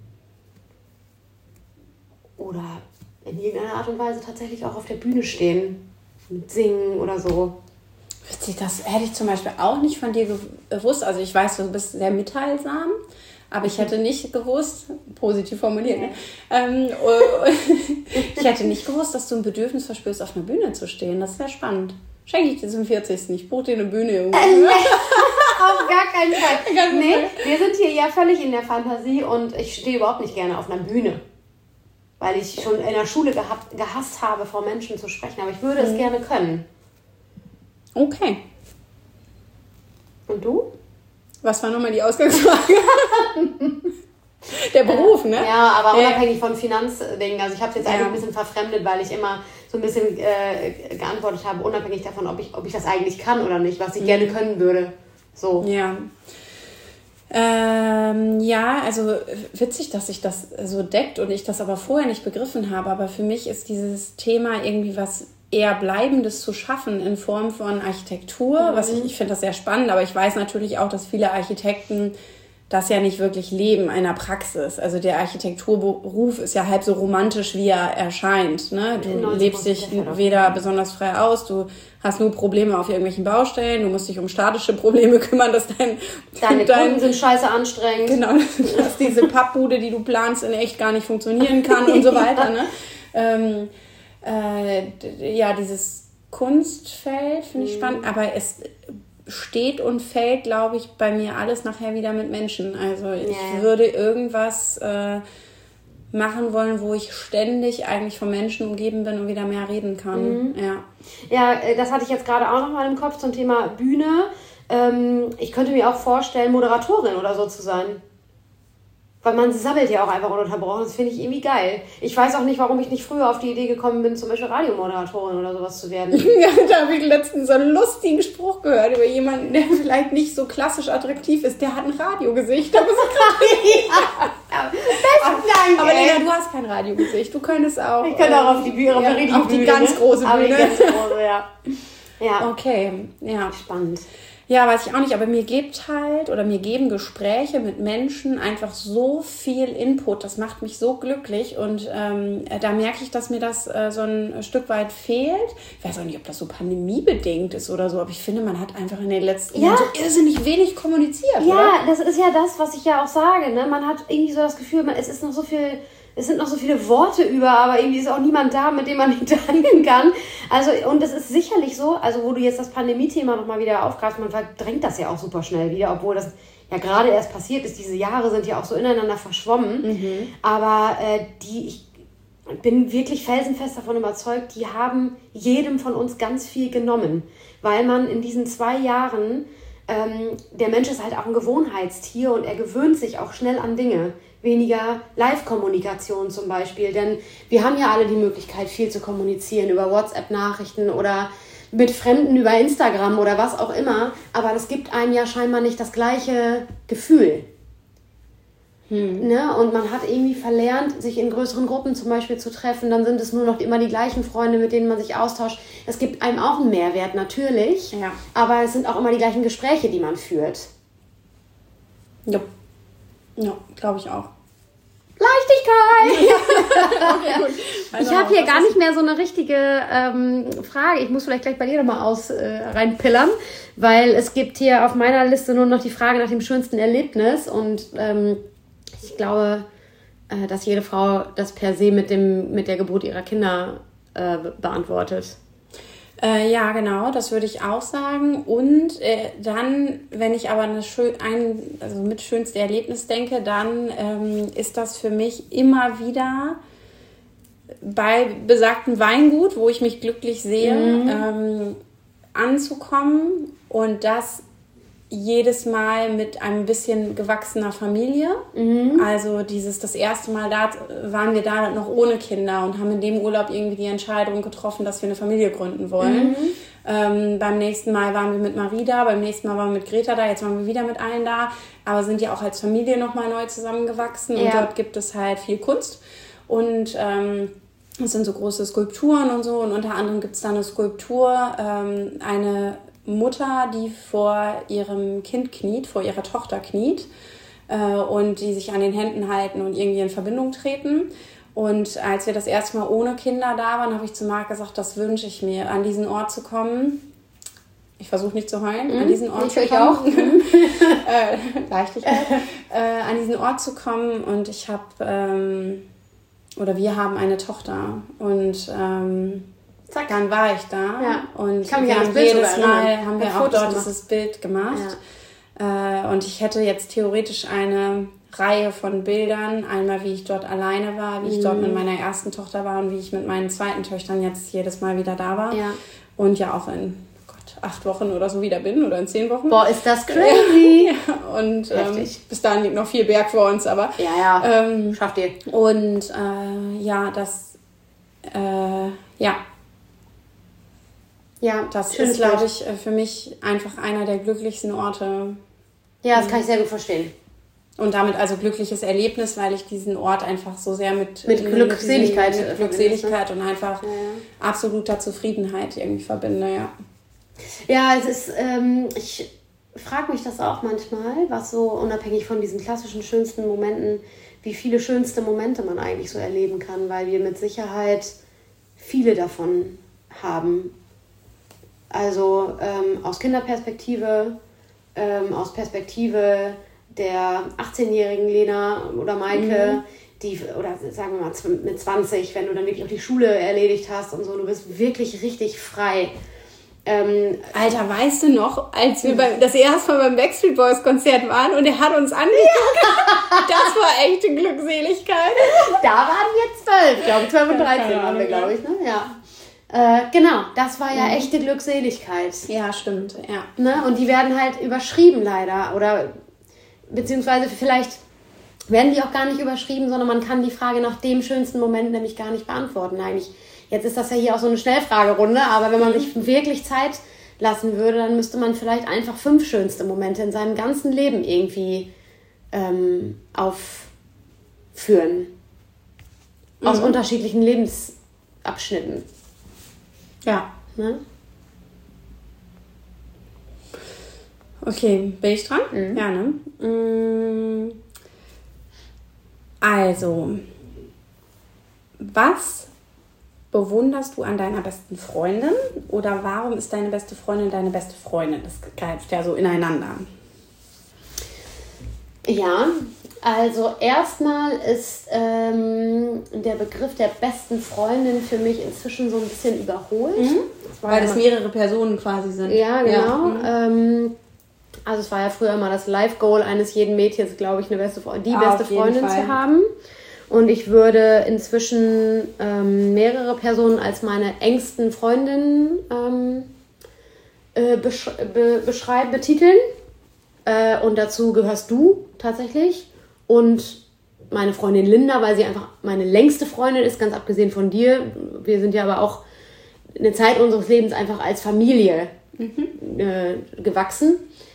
Oder in irgendeiner Art und Weise tatsächlich auch auf der Bühne stehen. Mit singen oder so. Witzig, das hätte ich zum Beispiel auch nicht von dir gewusst. Also ich weiß, du bist sehr mitteilsam, aber ich hätte nicht gewusst, positiv formuliert, ich hätte nicht gewusst, dass du ein Bedürfnis verspürst, auf einer Bühne zu stehen. Das wäre spannend. Schenke ich dir zum 40. Ich buche dir eine Bühne irgendwo. Auf gar keinen Fall. Nee, wir sind hier ja völlig in der Fantasie und ich stehe überhaupt nicht gerne auf einer Bühne. weil ich schon in der Schule gehasst habe, vor Menschen zu sprechen. Aber ich würde es gerne können. Okay. Und du? Was war nochmal die Ausgangsfrage? Der Beruf, ne? Ja, aber unabhängig von Finanzdingen. Also ich habe es jetzt eigentlich ein bisschen verfremdet, weil ich immer so ein bisschen geantwortet habe, unabhängig davon, ob ich das eigentlich kann oder nicht, was ich gerne können würde. So. Ja. Ja, also witzig, dass sich das so deckt und ich das aber vorher nicht begriffen habe. Aber für mich ist dieses Thema irgendwie was eher Bleibendes zu schaffen in Form von Architektur. Was ich finde das sehr spannend, aber ich weiß natürlich auch, dass viele Architekten das ja nicht wirklich leben, einer Praxis. Also der Architekturberuf ist ja halb so romantisch, wie er erscheint. Ne? Du lebst dich weder besonders frei aus, du hast nur Probleme auf irgendwelchen Baustellen, du musst dich um statische Probleme kümmern, dass deine Kunden sind scheiße anstrengend. Genau, dass diese Pappbude, die du planst, in echt gar nicht funktionieren kann und so weiter. Ne? Ja, dieses Kunstfeld finde ich spannend, aber es steht und fällt, glaube ich, bei mir alles nachher wieder mit Menschen. Also ich würde irgendwas machen wollen, wo ich ständig eigentlich von Menschen umgeben bin und wieder mehr reden kann. Ja, das hatte ich jetzt gerade auch noch mal im Kopf zum Thema Bühne. Ich könnte mir auch vorstellen, Moderatorin oder so zu sein. Weil man sabbelt ja auch einfach ununterbrochen. Das finde ich irgendwie geil. Ich weiß auch nicht, warum ich nicht früher auf die Idee gekommen bin, zum Beispiel Radiomoderatorin oder sowas zu werden. Ja, da habe ich letztens so einen lustigen Spruch gehört über jemanden, der vielleicht nicht so klassisch attraktiv ist. Der hat ein Radiogesicht. Aber Besten Dank, aber Lena, du hast kein Radiogesicht. Du könntest auch... Ich könnte auch auf die Bühne, auf die ganz große Bühne. Aber die ganz große, ja. Okay, ja. Spannend. Ja, weiß ich auch nicht, aber mir geben Gespräche mit Menschen einfach so viel Input, das macht mich so glücklich und da merke ich, dass mir das so ein Stück weit fehlt. Ich weiß auch nicht, ob das so pandemiebedingt ist oder so, aber ich finde, man hat einfach in den letzten Jahren so irrsinnig wenig kommuniziert, ja, oder? Das ist ja das, was ich ja auch sage, ne? Man hat irgendwie so das Gefühl, es sind noch so viele Worte über, aber irgendwie ist auch niemand da, mit dem man nicht teilen kann. Also, und es ist sicherlich so, also wo du jetzt das Pandemie-Thema nochmal wieder aufgreifst, man verdrängt das ja auch super schnell wieder, obwohl das ja gerade erst passiert ist. Diese Jahre sind ja auch so ineinander verschwommen. Aber ich bin wirklich felsenfest davon überzeugt, die haben jedem von uns ganz viel genommen. Weil man in diesen 2 Jahren, der Mensch ist halt auch ein Gewohnheitstier und er gewöhnt sich auch schnell an Dinge. Weniger Live-Kommunikation zum Beispiel, denn wir haben ja alle die Möglichkeit, viel zu kommunizieren über WhatsApp-Nachrichten oder mit Fremden über Instagram oder was auch immer, aber das gibt einem ja scheinbar nicht das gleiche Gefühl. Ne? Und man hat irgendwie verlernt, sich in größeren Gruppen zum Beispiel zu treffen, dann sind es nur noch immer die gleichen Freunde, mit denen man sich austauscht. Es gibt einem auch einen Mehrwert, natürlich, aber es sind auch immer die gleichen Gespräche, die man führt. Ja, glaube ich auch. Leichtigkeit! Okay, gut. Ich habe hier gar nicht mehr so eine richtige Frage. Ich muss vielleicht gleich bei dir nochmal reinpillern, weil es gibt hier auf meiner Liste nur noch die Frage nach dem schönsten Erlebnis und ich glaube, dass jede Frau das per se mit der Geburt ihrer Kinder beantwortet. Ja, genau, das würde ich auch sagen. Und dann, wenn ich aber mit schönste Erlebnis denke, dann ist das für mich immer wieder bei besagtem Weingut, wo ich mich glücklich sehe, anzukommen und das jedes Mal mit einem bisschen gewachsener Familie. Also das erste Mal waren wir da noch ohne Kinder und haben in dem Urlaub irgendwie die Entscheidung getroffen, dass wir eine Familie gründen wollen. Beim nächsten Mal waren wir mit Marie da, beim nächsten Mal waren wir mit Greta da, jetzt waren wir wieder mit allen da, aber sind ja auch als Familie nochmal neu zusammengewachsen und dort gibt es halt viel Kunst und es sind so große Skulpturen und so und unter anderem gibt es da eine Skulptur, eine Mutter, die vor ihrem Kind kniet, vor ihrer Tochter kniet und die sich an den Händen halten und irgendwie in Verbindung treten. Und als wir das erste Mal ohne Kinder da waren, habe ich zu Marc gesagt, das wünsche ich mir, an diesen Ort zu kommen. Ich versuche nicht zu heulen, an diesen Ort zu kommen. Leichtigkeit. An diesen Ort zu kommen und wir haben eine Tochter und zack, dann war ich da und jedes Mal haben wir auch dort dieses Bild gemacht. Und ich hätte jetzt theoretisch eine Reihe von Bildern. Einmal, wie ich dort alleine war, wie ich dort mit meiner ersten Tochter war und wie ich mit meinen zweiten Töchtern jetzt jedes Mal wieder da war. Ja. Und ja auch in 8 Wochen oder so wieder bin oder in 10 Wochen. Boah, ist das crazy. Ja, und bis dahin liegt noch viel Berg vor uns, aber schafft ihr. Und das ist, glaube ich, für mich einfach einer der glücklichsten Orte. Ja, das kann ich sehr gut verstehen. Und damit also glückliches Erlebnis, weil ich diesen Ort einfach so sehr mit Glückseligkeit, und einfach absoluter Zufriedenheit irgendwie verbinde, ja. Ja, es ist, ich frage mich das auch manchmal, was so unabhängig von diesen klassischen schönsten Momenten, wie viele schönste Momente man eigentlich so erleben kann, weil wir mit Sicherheit viele davon haben. Also aus Kinderperspektive, aus Perspektive der 18-jährigen Lena oder Maike, die, oder sagen wir mal mit 20, wenn du dann wirklich auch die Schule erledigt hast und so, du bist wirklich richtig frei. Alter, weißt du noch, als wir das erste Mal beim Backstreet Boys Konzert waren und er hat uns angeguckt? Das war echte Glückseligkeit. Da waren wir 12, glaube ich, 12 und 13 waren wir, glaube ich, ne? Ja. Genau, das war ja echte Glückseligkeit. Ja, stimmt, ja. Ne? Und die werden halt überschrieben leider, oder beziehungsweise vielleicht werden die auch gar nicht überschrieben, sondern man kann die Frage nach dem schönsten Moment nämlich gar nicht beantworten eigentlich. Jetzt ist das ja hier auch so eine Schnellfragerunde, aber wenn man sich wirklich Zeit lassen würde, dann müsste man vielleicht einfach 5 schönste Momente in seinem ganzen Leben irgendwie aufführen. Aus unterschiedlichen Lebensabschnitten. Ja. Ne? Okay, bin ich dran? Ja, ne? Also, was bewunderst du an deiner besten Freundin oder warum ist deine beste Freundin deine beste Freundin? Das greift ja so ineinander. Ja, also erstmal ist der Begriff der besten Freundin für mich inzwischen so ein bisschen überholt. Weil das mehrere Personen quasi sind. Ja, genau. Ja. Also es war ja früher immer das Life-Goal eines jeden Mädchens, glaube ich, beste Freundin zu haben. Und ich würde inzwischen mehrere Personen als meine engsten Freundinnen betiteln. Und dazu gehörst du tatsächlich. Und meine Freundin Linda, weil sie einfach meine längste Freundin ist, ganz abgesehen von dir. Wir sind ja aber auch eine Zeit unseres Lebens einfach als Familie gewachsen.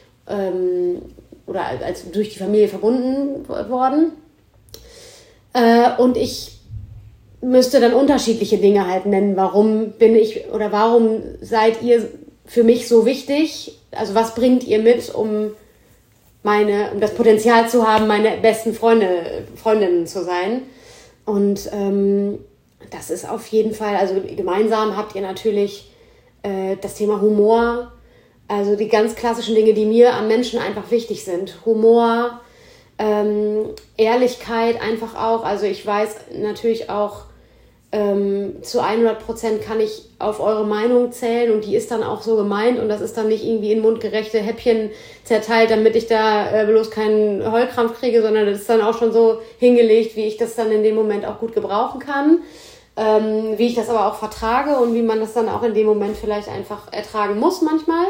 Oder als durch die Familie verbunden worden. Und ich müsste dann unterschiedliche Dinge halt nennen. Warum bin ich oder warum seid ihr für mich so wichtig? Also was bringt ihr mit, um das Potenzial zu haben, meine besten Freundinnen zu sein? Und das ist auf jeden Fall, also gemeinsam habt ihr natürlich das Thema Humor, also die ganz klassischen Dinge, die mir am Menschen einfach wichtig sind. Humor, Ehrlichkeit einfach auch. Also ich weiß natürlich auch, zu 100% kann ich auf eure Meinung zählen und die ist dann auch so gemeint und das ist dann nicht irgendwie in mundgerechte Häppchen zerteilt, damit ich da bloß keinen Heulkrampf kriege, sondern das ist dann auch schon so hingelegt, wie ich das dann in dem Moment auch gut gebrauchen kann, wie ich das aber auch vertrage und wie man das dann auch in dem Moment vielleicht einfach ertragen muss manchmal.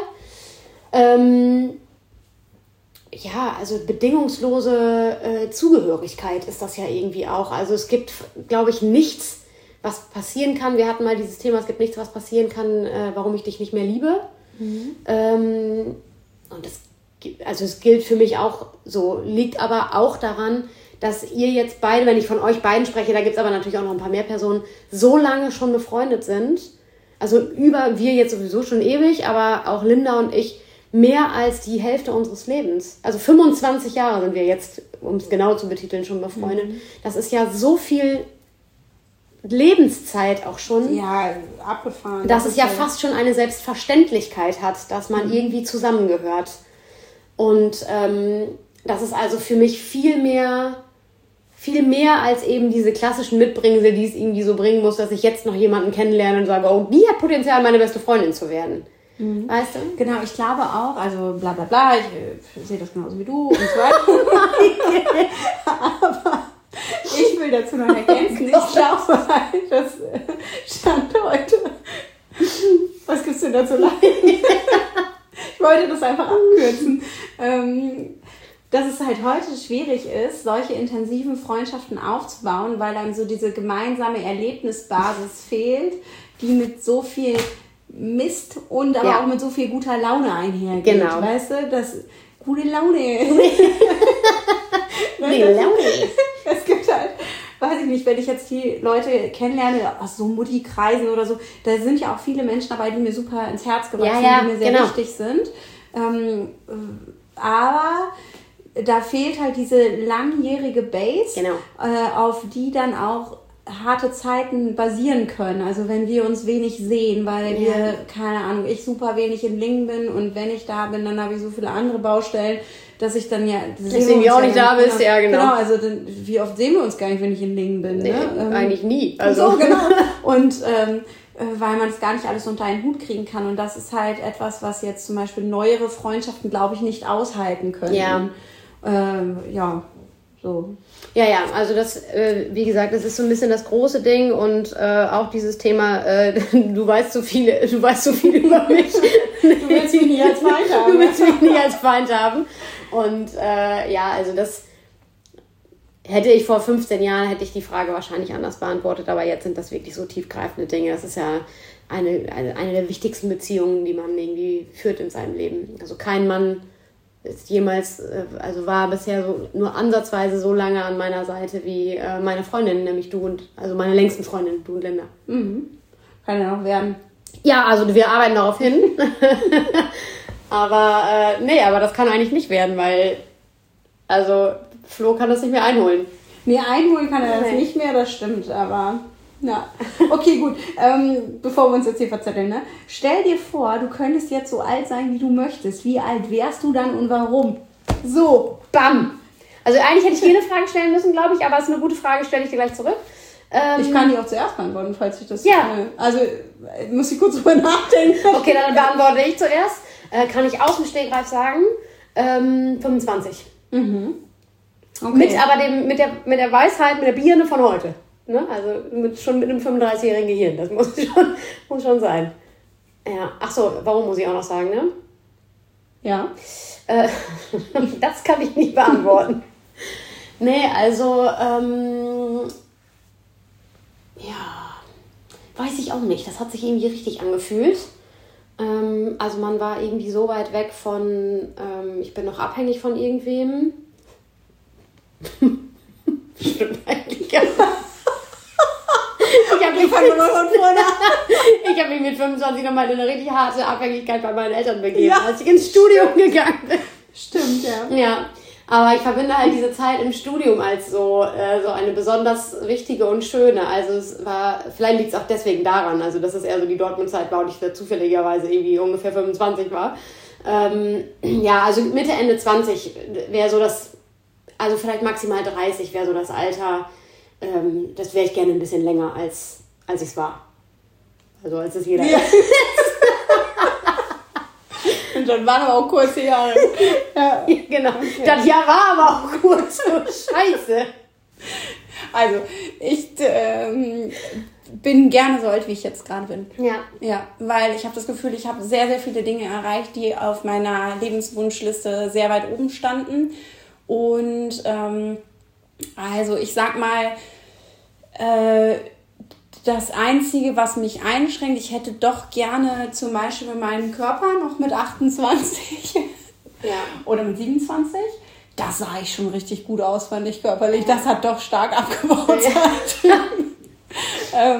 Ja, also bedingungslose Zugehörigkeit ist das ja irgendwie auch. Also es gibt, glaube ich, nichts, was passieren kann. Wir hatten mal dieses Thema, es gibt nichts, was passieren kann, warum ich dich nicht mehr liebe. Und es gilt für mich auch so, liegt aber auch daran, dass ihr jetzt beide, wenn ich von euch beiden spreche, da gibt es aber natürlich auch noch ein paar mehr Personen, so lange schon befreundet sind. Also wir jetzt sowieso schon ewig, aber auch Linda und ich mehr als die Hälfte unseres Lebens. Also 25 Jahre sind wir jetzt, um es genau zu betiteln, schon befreundet. Das ist ja so viel Lebenszeit auch schon. Ja, abgefahren. Dass es ja fast schon eine Selbstverständlichkeit hat, dass man irgendwie zusammengehört. Und das ist also für mich viel mehr als eben diese klassischen Mitbringsel, die es irgendwie so bringen muss, dass ich jetzt noch jemanden kennenlerne und sage, oh, die hat Potenzial, meine beste Freundin zu werden. Weißt du? Genau, ich glaube auch, also bla bla bla, ich sehe das genauso wie du und so weiter. Aber ich will dazu noch ergänzen, ich glaube halt, dass Stand heute, was gibt's denn dazu leiden? Ich wollte das einfach abkürzen. Dass es halt heute schwierig ist, solche intensiven Freundschaften aufzubauen, weil dann so diese gemeinsame Erlebnisbasis fehlt, die mit so viel Mist und aber auch mit so viel guter Laune einhergeht. Genau. Weißt du, das gute Laune. Es gibt halt, weiß ich nicht, wenn ich jetzt die Leute kennenlerne, aus so Mutti-Kreisen oder so, da sind ja auch viele Menschen dabei, die mir super ins Herz gewachsen sind, die mir sehr wichtig sind. Aber da fehlt halt diese langjährige Base, auf die dann auch harte Zeiten basieren können. Also wenn wir uns wenig sehen, weil wir, keine Ahnung, ich super wenig in Lingen bin und wenn ich da bin, dann habe ich so viele andere Baustellen, dass ich dann deswegen wir auch nicht da bist, Genau, also wie oft sehen wir uns gar nicht, wenn ich in Lingen bin? Nee, ne? Eigentlich nie. Also so, genau. Und weil man es gar nicht alles unter einen Hut kriegen kann. Und das ist halt etwas, was jetzt zum Beispiel neuere Freundschaften, glaube ich, nicht aushalten können. So. Ja, also das, wie gesagt, das ist so ein bisschen das große Ding und auch dieses Thema, du weißt so viel über mich. Du willst mich nie als Feind haben. Du willst mich nie als Feind haben. Und also das hätte ich vor 15 Jahren, hätte ich die Frage wahrscheinlich anders beantwortet, aber jetzt sind das wirklich so tiefgreifende Dinge. Das ist ja eine der wichtigsten Beziehungen, die man irgendwie führt in seinem Leben. Also kein Mann ist jemals, war bisher so nur ansatzweise so lange an meiner Seite wie meine Freundin, nämlich du und, also meine längsten Freundin, du und Linda. Mhm. Kann ja noch werden. Ja, also wir arbeiten darauf hin. aber das kann eigentlich nicht werden, weil, also Flo kann das nicht mehr einholen. Nee, einholen kann er das nicht mehr, das stimmt, aber... Ja, okay, gut. Bevor wir uns jetzt hier verzetteln, ne? Stell dir vor, du könntest jetzt so alt sein, wie du möchtest. Wie alt wärst du dann und warum? So, bam! Also eigentlich hätte ich dir eine Frage stellen müssen, glaube ich, aber es ist eine gute Frage, stelle ich dir gleich zurück. Ich kann die auch zuerst beantworten, falls ich das... Also, muss ich kurz drüber nachdenken. Okay, dann beantworte ich zuerst. Kann ich aus dem Stegreif sagen, 25. Mhm. Okay. Mit der Weisheit, mit der Birne von heute. Ne? Also schon mit einem 35-jährigen Gehirn. Das muss schon sein. Ja. Ach so, warum muss ich auch noch sagen, ne? Ja. Das kann ich nicht beantworten. Nee, also, weiß ich auch nicht. Das hat sich irgendwie richtig angefühlt. Also man war irgendwie so weit weg von, ich bin noch abhängig von irgendwem. Stimmt eigentlich gar nicht. Ich habe mich mit 25 nochmal in eine richtig harte Abhängigkeit bei meinen Eltern begeben, als ich ins Studium gegangen bin. Stimmt, ja. Ja, aber ich verbinde halt diese Zeit im Studium als so eine besonders wichtige und schöne. Also es war, vielleicht liegt es auch deswegen daran, also dass es eher so die Dortmund-Zeit war und ich da zufälligerweise irgendwie ungefähr 25 war. Also Mitte, Ende 20 wäre so das, also vielleicht maximal 30 wäre so das Alter. Das wäre ich gerne ein bisschen länger, als ich es war. Also als es jeder ist. Und dann waren aber auch kurze Jahre. Ja, genau. Okay. Das Jahr war aber auch kurz. Oh, Scheiße. Also, ich bin gerne so alt, wie ich jetzt gerade bin. Ja. Ja, weil ich habe das Gefühl, ich habe sehr, sehr viele Dinge erreicht, die auf meiner Lebenswunschliste sehr weit oben standen. Und also ich sag mal, das Einzige, was mich einschränkt, ich hätte doch gerne zum Beispiel meinen Körper noch mit 28 oder mit 27. Da sah ich schon richtig gut aus, fand ich körperlich. Das hat doch stark abgebaut. Ja.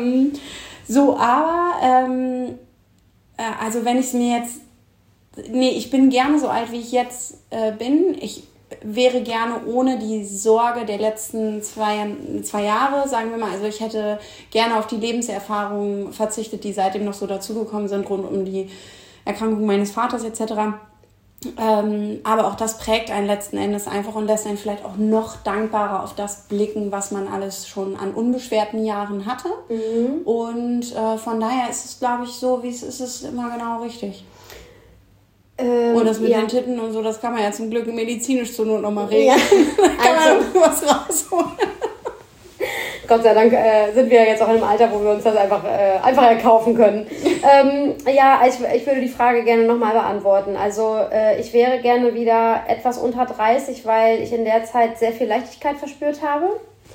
Also wenn ich es mir jetzt... Nee, ich bin gerne so alt, wie ich jetzt bin. Ich wäre gerne ohne die Sorge der letzten zwei Jahre, sagen wir mal. Also ich hätte gerne auf die Lebenserfahrungen verzichtet, die seitdem noch so dazugekommen sind, rund um die Erkrankung meines Vaters etc. Aber auch das prägt einen letzten Endes einfach und lässt einen vielleicht auch noch dankbarer auf das blicken, was man alles schon an unbeschwerten Jahren hatte. Mhm. Und von daher ist es, glaube ich, so, wie es ist, immer genau richtig. Und das mit den Titten und so, das kann man ja zum Glück medizinisch zur Not nochmal regeln. Ja. Kann man was rausholen. Gott sei Dank sind wir jetzt auch in einem Alter, wo wir uns das einfach erkaufen können. Ich würde die Frage gerne nochmal beantworten. Also ich wäre gerne wieder etwas unter 30, weil ich in der Zeit sehr viel Leichtigkeit verspürt habe.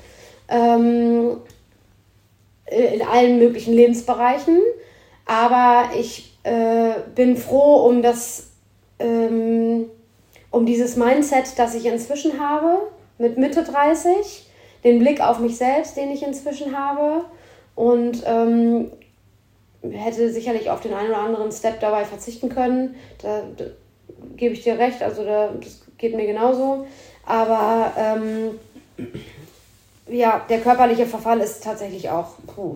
In allen möglichen Lebensbereichen. Aber ich bin froh um dieses Mindset, das ich inzwischen habe, mit Mitte 30, den Blick auf mich selbst, den ich inzwischen habe, und hätte sicherlich auf den einen oder anderen Step dabei verzichten können. Da gebe ich dir recht, also das geht mir genauso. Aber der körperliche Verfall ist tatsächlich auch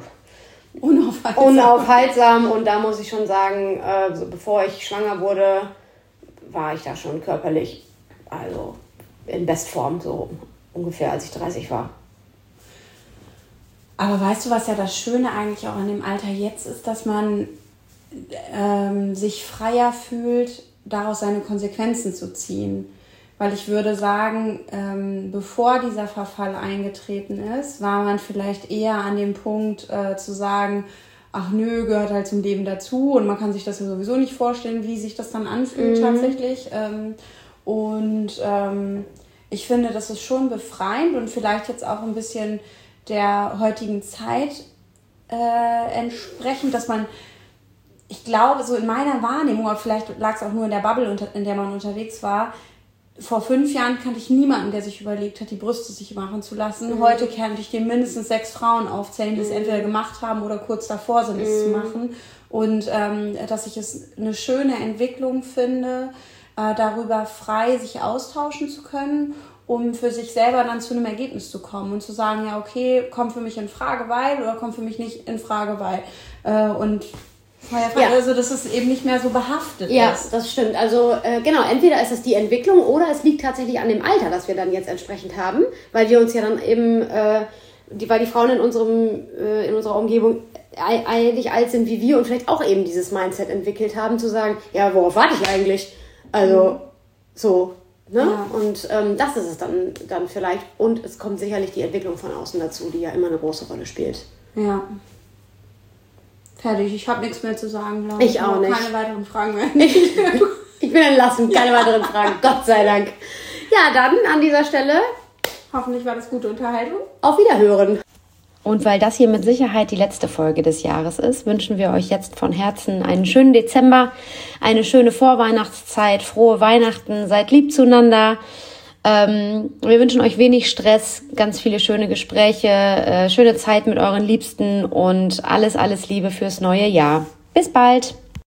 unaufhaltsam. Und da muss ich schon sagen, bevor ich schwanger wurde, war ich da schon körperlich, also in Bestform, so ungefähr als ich 30 war. Aber weißt du, was ja das Schöne eigentlich auch an dem Alter jetzt ist, dass man sich freier fühlt, daraus seine Konsequenzen zu ziehen. Weil ich würde sagen, bevor dieser Verfall eingetreten ist, war man vielleicht eher an dem Punkt zu sagen, ach nö, gehört halt zum Leben dazu und man kann sich das ja sowieso nicht vorstellen, wie sich das dann anfühlt tatsächlich. Ich finde, das ist schon befreiend und vielleicht jetzt auch ein bisschen der heutigen Zeit entsprechend, dass man, ich glaube, so in meiner Wahrnehmung, aber vielleicht lag es auch nur in der Bubble, in der man unterwegs war, vor 5 Jahren kannte ich niemanden, der sich überlegt hat, die Brüste sich machen zu lassen. Heute kann ich dir mindestens 6 Frauen aufzählen, die es entweder gemacht haben oder kurz davor sind, es zu machen. Und dass ich es eine schöne Entwicklung finde, darüber frei sich austauschen zu können, um für sich selber dann zu einem Ergebnis zu kommen und zu sagen, ja okay, kommt für mich in Frage, weil, oder kommt für mich nicht in Frage, weil. Also dass es eben nicht mehr so behaftet ist. Ja, das stimmt. Also genau, entweder ist es die Entwicklung oder es liegt tatsächlich an dem Alter, das wir dann jetzt entsprechend haben, weil wir uns ja dann eben, weil die Frauen in unserer Umgebung ähnlich alt sind wie wir und vielleicht auch eben dieses Mindset entwickelt haben, zu sagen, ja, worauf warte ich eigentlich? Also so, ne? Ja. Und das ist es dann vielleicht. Und es kommt sicherlich die Entwicklung von außen dazu, die ja immer eine große Rolle spielt. Ja. Fertig, ich habe nichts mehr zu sagen, glaube ich. Ich auch nicht. Keine weiteren Fragen mehr. Ich bin entlassen, keine weiteren Fragen, Gott sei Dank. Ja, dann an dieser Stelle. Hoffentlich war das gute Unterhaltung. Auf Wiederhören. Und weil das hier mit Sicherheit die letzte Folge des Jahres ist, wünschen wir euch jetzt von Herzen einen schönen Dezember, eine schöne Vorweihnachtszeit, frohe Weihnachten, seid lieb zueinander. Wir wünschen euch wenig Stress, ganz viele schöne Gespräche, schöne Zeit mit euren Liebsten und alles Liebe fürs neue Jahr. Bis bald!